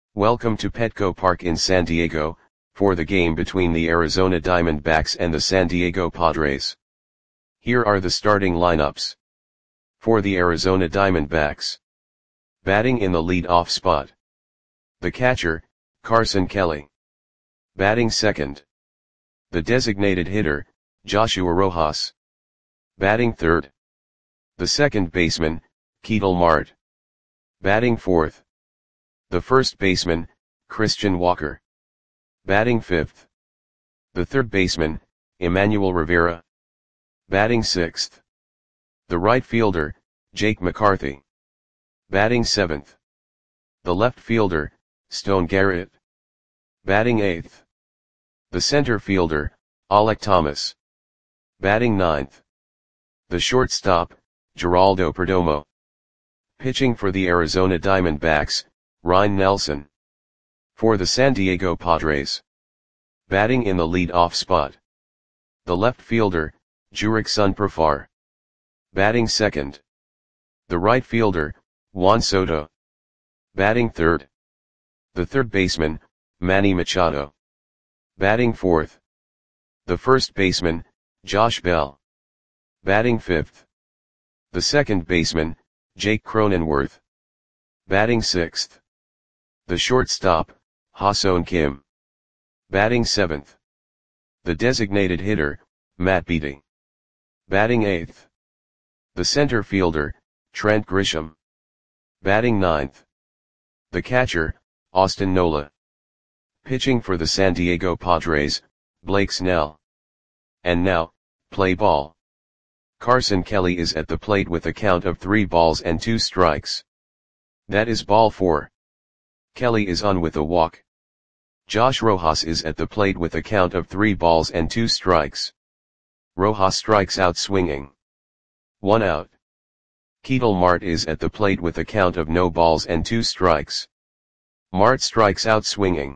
Welcome to Petco Park in San Diego, for the game between the Arizona Diamondbacks and the San Diego Padres. Here are the starting lineups. For the Arizona Diamondbacks. Batting in the lead-off spot. The catcher, Carson Kelly. Batting second. The designated hitter, Joshua Rojas. Batting third. The second baseman, Ketel Marte. Batting fourth. The first baseman, Christian Walker. Batting fifth. The third baseman, Emmanuel Rivera. Batting sixth. The right fielder, Jake McCarthy. Batting seventh. The left fielder, Stone Garrett. Batting eighth. The center fielder, Alek Thomas. Batting ninth. The shortstop, Geraldo Perdomo. Pitching for the Arizona Diamondbacks, Ryne Nelson. For the San Diego Padres. Batting in the lead-off spot. The left fielder, Jurickson Profar. Batting second. The right fielder, Juan Soto. Batting third. The third baseman, Manny Machado. Batting fourth. The first baseman, Josh Bell. Batting fifth. The second baseman, Jake Cronenworth. Batting sixth. The shortstop, Ha-Seong Kim. Batting seventh. The designated hitter, Matt Beaty. Batting eighth. The center fielder, Trent Grisham. Batting ninth. The catcher, Austin Nola. Pitching for the San Diego Padres, Blake Snell. And now, play ball. Carson Kelly is at the plate with a count of 3 balls and 2 strikes. That is ball 4. Kelly is on with a walk. Josh Rojas is at the plate with a count of 3 balls and 2 strikes. Rojas strikes out swinging. 1 out. Ketel Marte is at the plate with a count of no balls and 2 strikes. Marte strikes out swinging.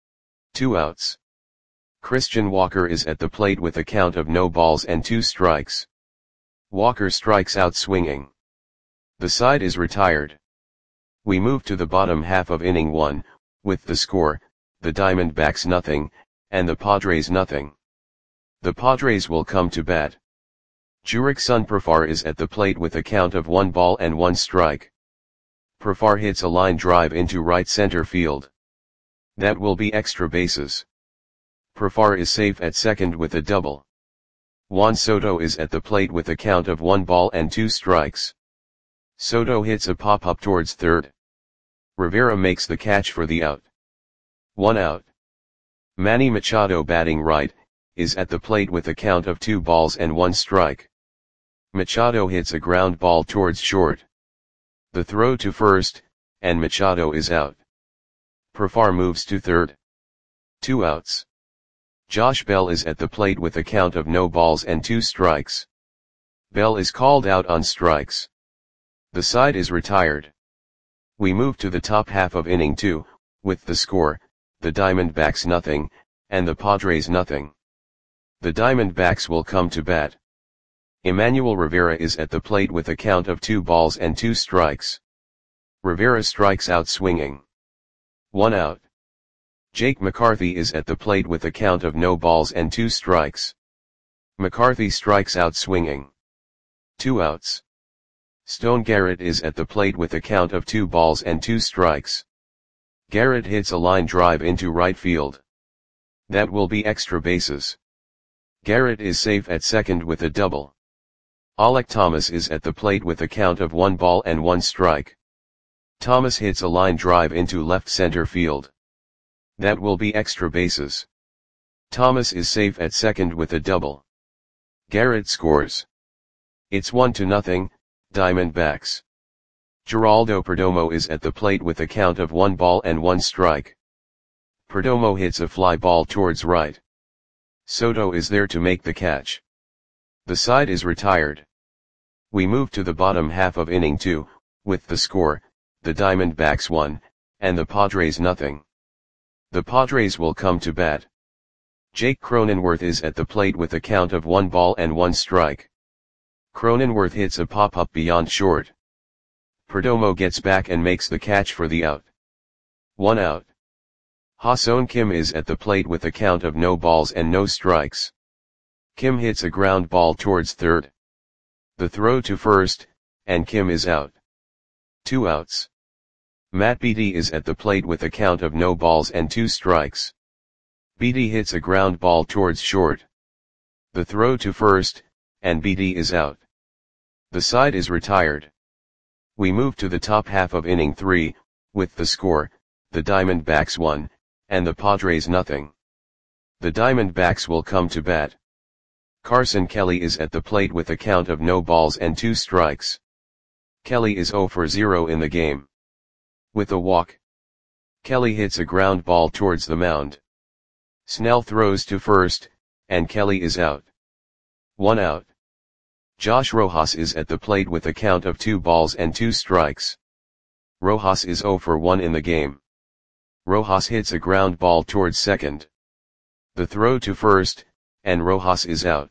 2 outs. Christian Walker is at the plate with a count of no balls and 2 strikes. Walker strikes out swinging. The side is retired. We move to the bottom half of inning 1, with the score, the Diamondbacks nothing, and the Padres nothing. The Padres will come to bat. Jurickson Profar is at the plate with a count of 1 ball and 1 strike. Profar hits a line drive into right center field. That will be extra bases. Profar is safe at second with a double. Juan Soto is at the plate with a count of 1 ball and 2 strikes. Soto hits a pop-up towards third. Rivera makes the catch for the out. 1 out. Manny Machado batting right, is at the plate with a count of 2 balls and 1 strike. Machado hits a ground ball towards short. The throw to first, and Machado is out. Profar moves to third. 2 outs. Josh Bell is at the plate with a count of no balls and 2 strikes. Bell is called out on strikes. The side is retired. We move to the top half of inning 2, with the score, the Diamondbacks nothing, and the Padres nothing. The Diamondbacks will come to bat. Emmanuel Rivera is at the plate with a count of 2 balls and 2 strikes. Rivera strikes out swinging. 1 out. Jake McCarthy is at the plate with a count of no balls and 2 strikes. McCarthy strikes out swinging. 2 outs. Stone Garrett is at the plate with a count of 2 balls and 2 strikes. Garrett hits a line drive into right field. That will be extra bases. Garrett is safe at second with a double. Alek Thomas is at the plate with a count of 1 ball and 1 strike. Thomas hits a line drive into left center field. That will be extra bases. Thomas is safe at second with a double. Garrett scores. It's 1-0, Diamondbacks. Geraldo Perdomo is at the plate with a count of 1 ball and 1 strike. Perdomo hits a fly ball towards right. Soto is there to make the catch. The side is retired. We move to the bottom half of inning 2, with the score, the Diamondbacks 1, and the Padres nothing. The Padres will come to bat. Jake Cronenworth is at the plate with a count of 1 ball and 1 strike. Cronenworth hits a pop-up beyond short. Perdomo gets back and makes the catch for the out. 1 out. Ha-seon Kim is at the plate with a count of no balls and no strikes. Kim hits a ground ball towards third. The throw to first, and Kim is out. 2 outs. Matt Beatty is at the plate with a count of no balls and 2 strikes. Beatty hits a ground ball towards short. The throw to first, and Beatty is out. The side is retired. We move to the top half of inning 3, with the score, the Diamondbacks 1, and the Padres nothing. The Diamondbacks will come to bat. Carson Kelly is at the plate with a count of no balls and 2 strikes. Kelly is 0 for 0 in the game. With a walk, Kelly hits a ground ball towards the mound. Snell throws to first, and Kelly is out. 1 out. Josh Rojas is at the plate with a count of 2 balls and 2 strikes. Rojas is 0 for 1 in the game. Rojas hits a ground ball towards second. The throw to first, and Rojas is out.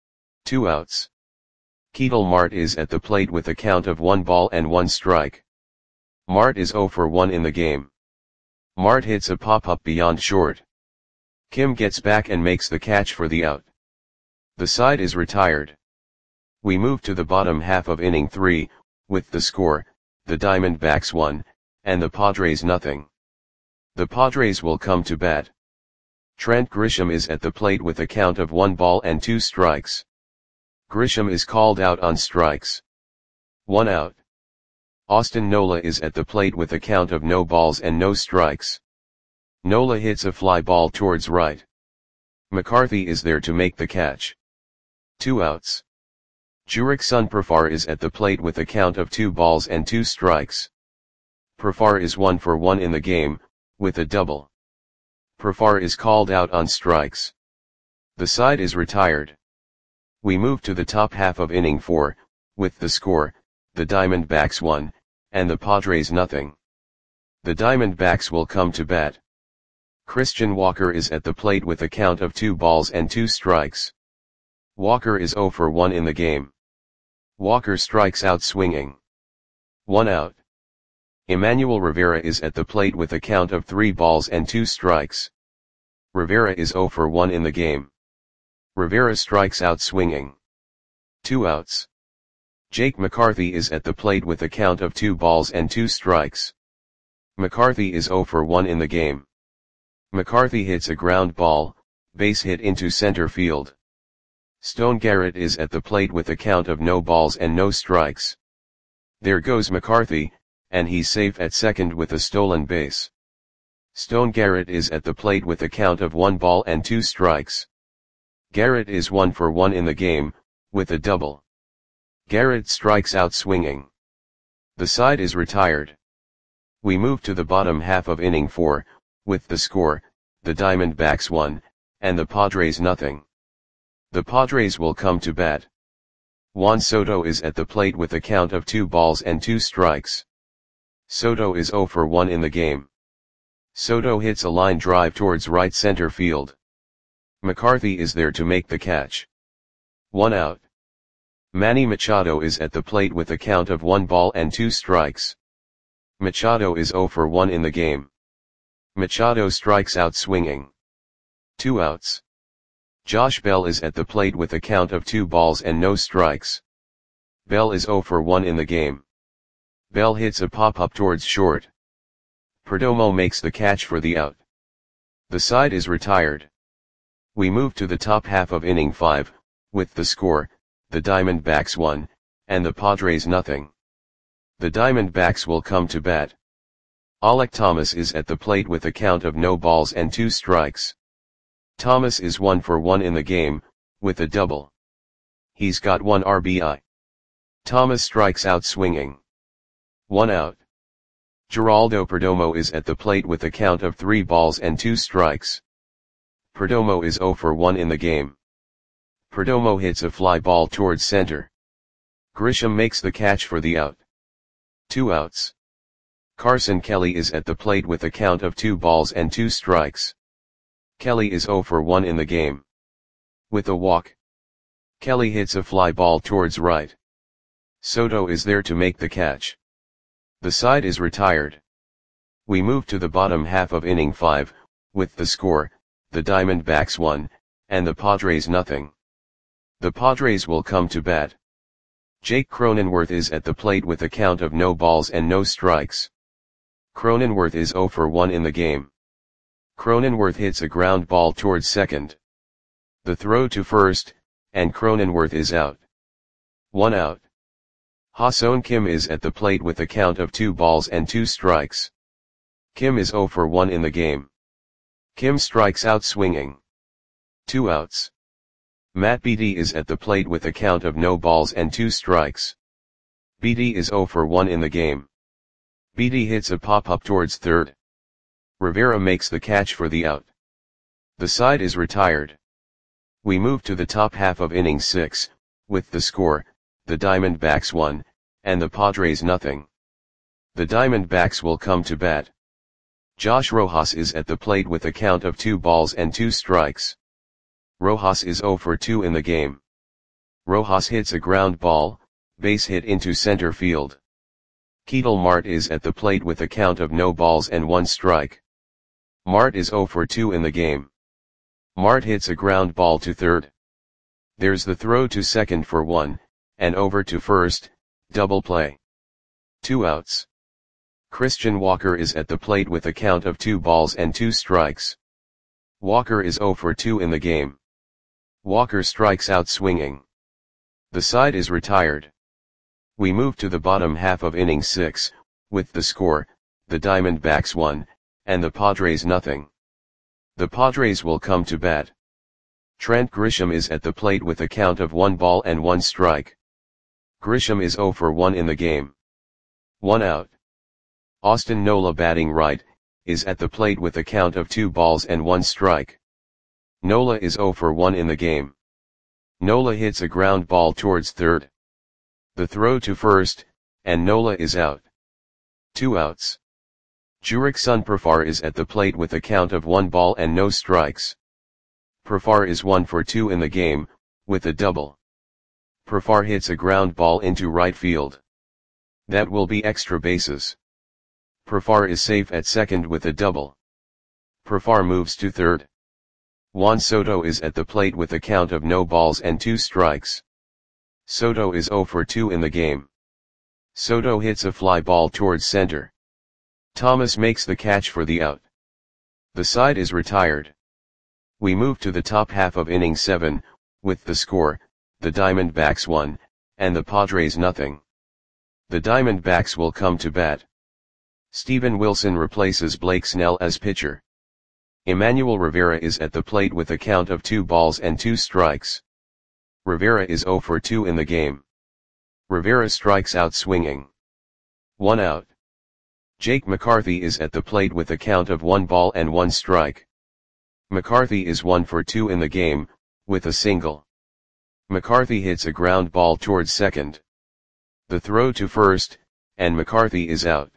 2 outs. Ketel Marte is at the plate with a count of 1 ball and 1 strike. Marte is 0 for 1 in the game. Marte hits a pop-up beyond short. Kim gets back and makes the catch for the out. The side is retired. We move to the bottom half of inning 3, with the score, the Diamondbacks 1, and the Padres nothing. The Padres will come to bat. Trent Grisham is at the plate with a count of 1 ball and 2 strikes. Grisham is called out on strikes. 1 out. Austin Nola is at the plate with a count of no balls and no strikes. Nola hits a fly ball towards right. McCarthy is there to make the catch. 2 outs. Jurickson Profar is at the plate with a count of 2 balls and 2 strikes. Profar is 1 for 1 in the game, with a double. Profar is called out on strikes. The side is retired. We move to the top half of inning 4, with the score, the Diamondbacks 1, and the Padres nothing. The Diamondbacks will come to bat. Christian Walker is at the plate with a count of 2 balls and 2 strikes. Walker is 0 for 1 in the game. Walker strikes out swinging. 1 out. Emmanuel Rivera is at the plate with a count of 3 balls and 2 strikes. Rivera is 0 for 1 in the game. Rivera strikes out swinging. 2 outs. Jake McCarthy is at the plate with a count of 2 balls and 2 strikes. McCarthy is 0 for 1 in the game. McCarthy hits a ground ball, base hit into center field. Stone Garrett is at the plate with a count of no balls and no strikes. There goes McCarthy, and he's safe at second with a stolen base. Stone Garrett is at the plate with a count of 1 ball and 2 strikes. Garrett is 1 for 1 in the game, with a double. Garrett strikes out swinging. The side is retired. We move to the bottom half of inning 4, with the score, the Diamondbacks 1, and the Padres nothing. The Padres will come to bat. Juan Soto is at the plate with a count of 2 balls and 2 strikes. Soto is 0 for 1 in the game. Soto hits a line drive towards right center field. McCarthy is there to make the catch. 1 out. Manny Machado is at the plate with a count of 1 ball and 2 strikes. Machado is 0 for 1 in the game. Machado strikes out swinging. 2 outs. Josh Bell is at the plate with a count of 2 balls and no strikes. Bell is 0 for 1 in the game. Bell hits a pop-up towards short. Perdomo makes the catch for the out. The side is retired. We move to the top half of inning 5, with the score, the Diamondbacks 1, and the Padres nothing. The Diamondbacks will come to bat. Alek Thomas is at the plate with a count of no balls and 2 strikes. Thomas is 1 for 1 in the game, with a double. He's got 1 RBI. Thomas strikes out swinging. 1 out. Geraldo Perdomo is at the plate with a count of 3 balls and 2 strikes. Perdomo is 0 for 1 in the game. Perdomo hits a fly ball towards center. Grisham makes the catch for the out. 2 outs. Carson Kelly is at the plate with a count of 2 balls and 2 strikes. Kelly is 0 for 1 in the game. With a walk, Kelly hits a fly ball towards right. Soto is there to make the catch. The side is retired. We move to the bottom half of inning 5, with the score, the Diamondbacks 1, and the Padres nothing. The Padres will come to bat. Jake Cronenworth is at the plate with a count of no balls and no strikes. Cronenworth is 0 for 1 in the game. Cronenworth hits a ground ball towards second. The throw to first, and Cronenworth is out. 1 out. Ha-Seong Kim is at the plate with a count of 2 balls and 2 strikes. Kim is 0 for 1 in the game. Kim strikes out swinging. 2 outs. Matt Beatty is at the plate with a count of no balls and 2 strikes. Beatty is 0 for 1 in the game. Beatty hits a pop-up towards third. Rivera makes the catch for the out. The side is retired. We move to the top half of inning 6, with the score, the Diamondbacks 1, and the Padres nothing. The Diamondbacks will come to bat. Josh Rojas is at the plate with a count of 2 balls and 2 strikes. Rojas is 0 for 2 in the game. Rojas hits a ground ball, base hit into center field. Ketel Marte is at the plate with a count of no balls and 1 strike. Marte is 0 for 2 in the game. Marte hits a ground ball to third. There's the throw to second for 1, and over to first, double play. 2 outs. Christian Walker is at the plate with a count of 2 balls and 2 strikes. Walker is 0 for 2 in the game. Walker strikes out swinging. The side is retired. We move to the bottom half of inning 6, with the score, the Diamondbacks 1, and the Padres nothing. The Padres will come to bat. Trent Grisham is at the plate with a count of 1 ball and 1 strike. Grisham is 0 for 1 in the game. 1 out. Austin Nola batting right, is at the plate with a count of 2 balls and 1 strike. Nola is 0 for 1 in the game. Nola hits a ground ball towards third. The throw to first, and Nola is out. 2 outs. Jurickson Profar is at the plate with a count of 1 ball and no strikes. Profar is 1 for 2 in the game, with a double. Profar hits a ground ball into right field. That will be extra bases. Profar is safe at second with a double. Profar moves to third. Juan Soto is at the plate with a count of no balls and 2 strikes. Soto is 0 for 2 in the game. Soto hits a fly ball towards center. Thomas makes the catch for the out. The side is retired. We move to the top half of inning 7, with the score, the Diamondbacks 1, and the Padres nothing. The Diamondbacks will come to bat. Steven Wilson replaces Blake Snell as pitcher. Emmanuel Rivera is at the plate with a count of 2 balls and 2 strikes. Rivera is 0 for 2 in the game. Rivera strikes out swinging. 1 out. Jake McCarthy is at the plate with a count of 1 ball and 1 strike. McCarthy is 1 for 2 in the game, with a single. McCarthy hits a ground ball towards second. The throw to first, and McCarthy is out.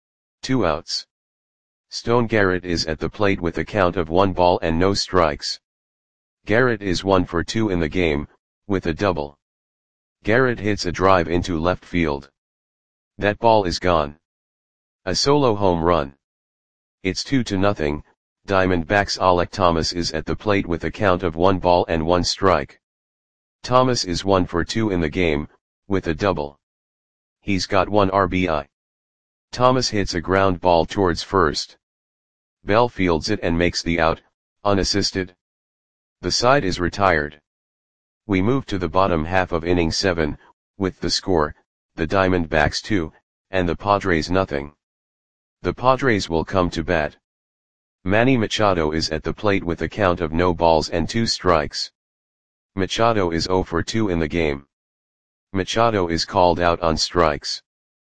2 outs. Stone Garrett is at the plate with a count of 1 ball and no strikes. Garrett is 1 for 2 in the game, with a double. Garrett hits a drive into left field. That ball is gone. A solo home run. It's 2-0, Diamondbacks. Alek Thomas is at the plate with a count of 1 ball and 1 strike. Thomas is 1 for 2 in the game, with a double. He's got 1 RBI. Thomas hits a ground ball towards first. Bell fields it and makes the out, unassisted. The side is retired. We move to the bottom half of inning 7, with the score, the Diamondbacks 2, and the Padres nothing. The Padres will come to bat. Manny Machado is at the plate with a count of no balls and 2 strikes. Machado is 0 for 2 in the game. Machado is called out on strikes.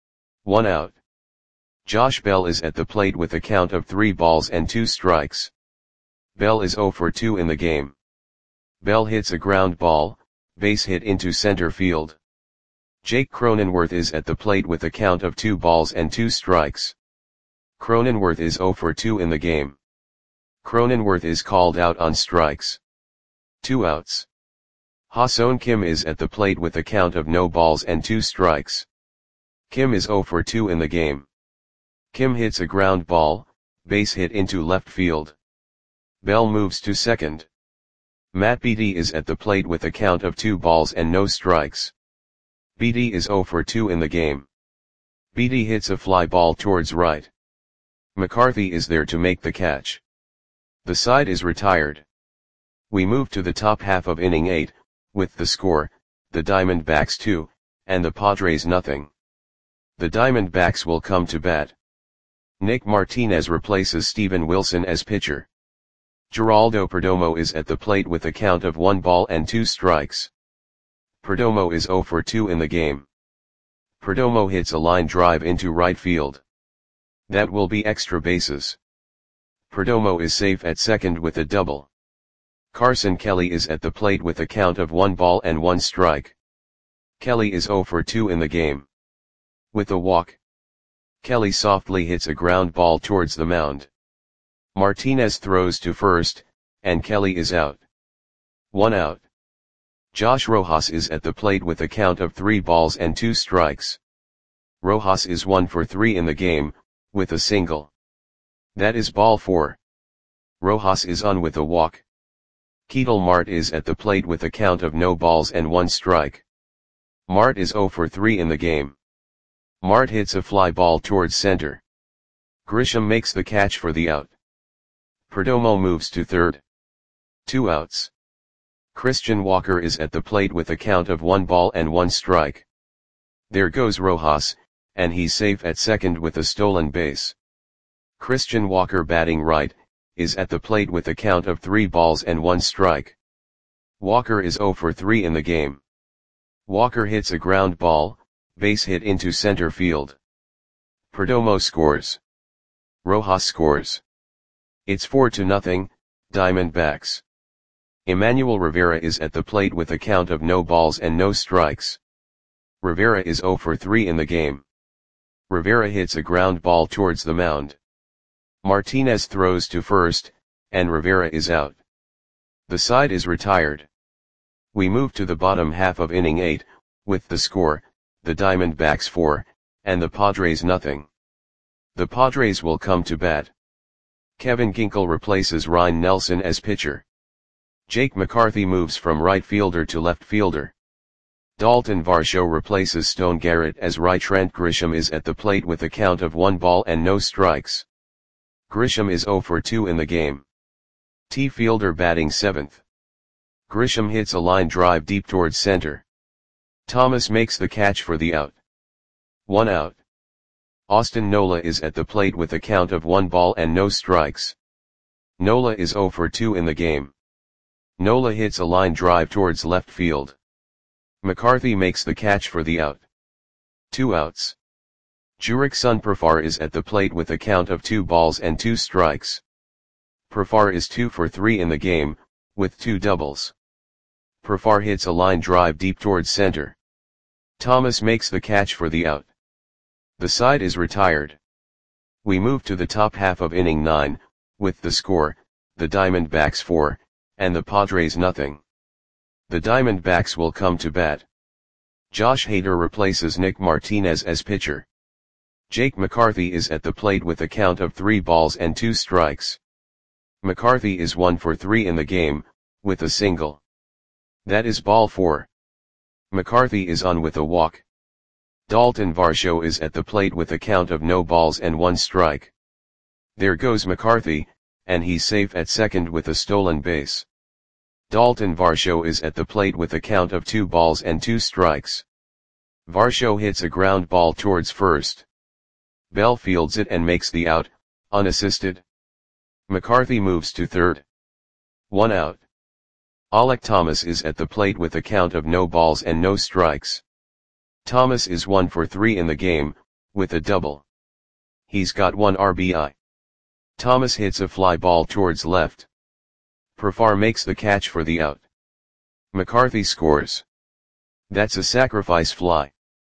1 out. Josh Bell is at the plate with a count of 3 balls and 2 strikes. Bell is 0 for 2 in the game. Bell hits a ground ball, base hit into center field. Jake Cronenworth is at the plate with a count of 2 balls and 2 strikes. Cronenworth is 0 for 2 in the game. Cronenworth is called out on strikes. 2 outs. Ha-Seong Kim is at the plate with a count of no balls and 2 strikes. Kim is 0 for 2 in the game. Kim hits a ground ball, base hit into left field. Bell moves to second. Matt Beattie is at the plate with a count of 2 balls and no strikes. Beattie is 0 for 2 in the game. Beattie hits a fly ball towards right. McCarthy is there to make the catch. The side is retired. We move to the top half of inning 8, with the score, the Diamondbacks 2, and the Padres nothing. The Diamondbacks will come to bat. Nick Martinez replaces Steven Wilson as pitcher. Geraldo Perdomo is at the plate with a count of 1 ball and 2 strikes. Perdomo is 0 for 2 in the game. Perdomo hits a line drive into right field. That will be extra bases. Perdomo is safe at second with a double. Carson Kelly is at the plate with a count of 1 ball and 1 strike. Kelly is 0 for 2 in the game. With a walk, Kelly softly hits a ground ball towards the mound. Martinez throws to first, and Kelly is out. 1 out. Josh Rojas is at the plate with a count of 3 balls and 2 strikes. Rojas is 1 for 3 in the game, with a single. That is ball 4. Rojas is on with a walk. Ketel Marte is at the plate with a count of no balls and 1 strike. Marte is 0 for 3 in the game. Marte hits a fly ball towards center. Grisham makes the catch for the out. Perdomo moves to third. 2 outs. Christian Walker is at the plate with a count of 1 ball and 1 strike. There goes Rojas, and he's safe at second with a stolen base. Christian Walker, batting right, is at the plate with a count of 3 balls and 1 strike. Walker is 0 for 3 in the game. Walker hits a ground ball, base hit into center field. Perdomo scores. Rojas scores. It's 4-0, Diamondbacks. Emmanuel Rivera is at the plate with a count of no balls and no strikes. Rivera is 0 for 3 in the game. Rivera hits a ground ball towards the mound. Martinez throws to first, and Rivera is out. The side is retired. We move to the bottom half of inning 8, with the score, the Diamondbacks 4, and the Padres nothing. The Padres will come to bat. Kevin Ginkel replaces Ryan Nelson as pitcher. Jake McCarthy moves from right fielder to left fielder. Dalton Varsho replaces Stone Garrett as right. Trent Grisham is at the plate with a count of 1 ball and no strikes. Grisham is 0 for 2 in the game. T. Fielder batting 7th. Grisham hits a line drive deep towards center. Thomas makes the catch for the out. 1 out. Austin Nola is at the plate with a count of 1 ball and no strikes. Nola is 0 for 2 in the game. Nola hits a line drive towards left field. McCarthy makes the catch for the out. 2 outs. Jurickson Profar is at the plate with a count of 2 balls and 2 strikes. Profar is 2 for 3 in the game, with 2 doubles. Profar hits a line drive deep towards center. Thomas makes the catch for the out. The side is retired. We move to the top half of inning 9, with the score, the Diamondbacks 4, and the Padres nothing. The Diamondbacks will come to bat. Josh Hader replaces Nick Martinez as pitcher. Jake McCarthy is at the plate with a count of 3 balls and 2 strikes. McCarthy is 1 for 3 in the game, with a single. That is ball 4. McCarthy is on with a walk. Dalton Varsho is at the plate with a count of no balls and 1 strike. There goes McCarthy, and he's safe at second with a stolen base. Dalton Varsho is at the plate with a count of 2 balls and 2 strikes. Varsho hits a ground ball towards first. Bell fields it and makes the out, unassisted. McCarthy moves to third. 1 out. Alek Thomas is at the plate with a count of no balls and no strikes. Thomas is 1 for 3 in the game, with a double. He's got 1 RBI. Thomas hits a fly ball towards left. Profar makes the catch for the out. McCarthy scores. That's a sacrifice fly.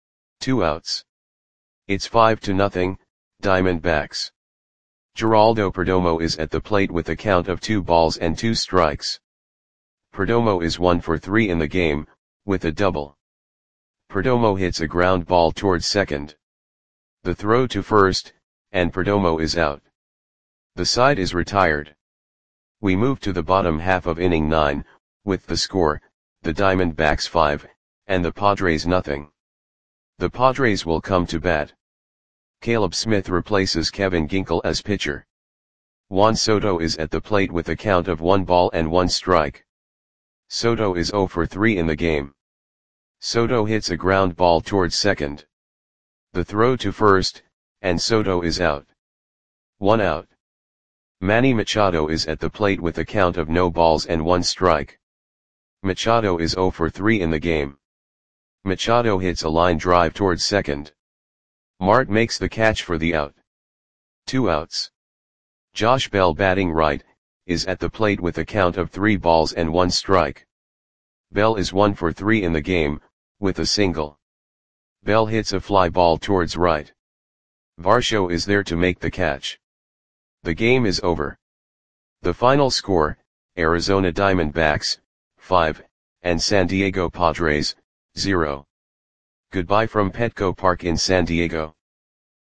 2 outs. It's 5-0, Diamondbacks. Geraldo Perdomo is at the plate with a count of 2 balls and 2 strikes. Perdomo is 1 for 3 in the game, with a double. Perdomo hits a ground ball towards second. The throw to first, and Perdomo is out. The side is retired. We move to the bottom half of inning 9, with the score, the Diamondbacks 5, and the Padres nothing. The Padres will come to bat. Caleb Smith replaces Kevin Ginkel as pitcher. Juan Soto is at the plate with a count of 1 ball and 1 strike. Soto is 0 for 3 in the game. Soto hits a ground ball towards second. The throw to first, and Soto is out. 1 out. Manny Machado is at the plate with a count of no balls and 1 strike. Machado is 0 for 3 in the game. Machado hits a line drive towards second. Mart makes the catch for the out. 2 outs. Josh Bell, batting right, is at the plate with a count of 3 balls and 1 strike. Bell is 1 for 3 in the game, with a single. Bell hits a fly ball towards right. Varsho is there to make the catch. The game is over. The final score, Arizona Diamondbacks, 5, and San Diego Padres, 0. Goodbye from Petco Park in San Diego.